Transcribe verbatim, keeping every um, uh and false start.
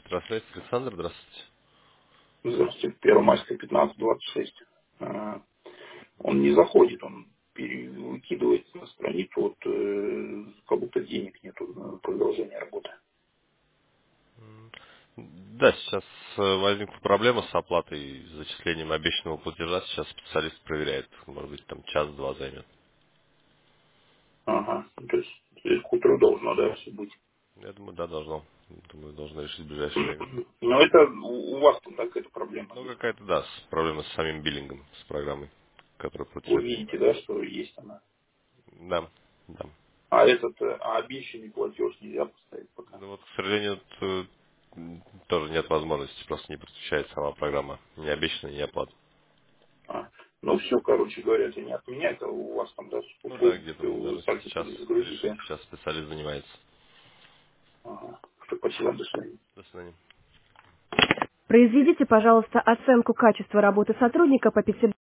Здравствуйте, Александр, здравствуйте. Здравствуйте, Первомайская, пятнадцать двадцать шесть. А, Он не заходит, он пере- выкидывает на страницу, вот, э, как будто денег нету на продолжение работы. Да, сейчас э, возникла проблема с оплатой, с зачислением обещанного платежа. Сейчас специалист проверяет. Может быть, там час-два займет. Ага, ну, то есть здесь к утру должно, да, все быть. Я думаю, да, должно. Думаю, должно решить в ближайшее время. Но это у у вас там какая-то проблема Ну, есть. какая-то, да, с- проблема с самим биллингом, с программой, которая Вы платежи видите, принимает. да, что есть она. Да, да. А этот э, а обещанный платеж нельзя поставить пока. Ну вот, к сожалению, вот, э, м, тоже нет возможности, просто не подключает сама программа. Не обещанная, не оплата. А, ну все, короче говоря, это не отменяет, а у вас там, да, Ну да, условно, где-то мы вы должны хотите сейчас загрузить, решить. да? Сейчас специалист занимается. Ага. Что, спасибо, до свидания. До свидания. Произведите, пожалуйста, оценку качества работы сотрудника по пятидесяти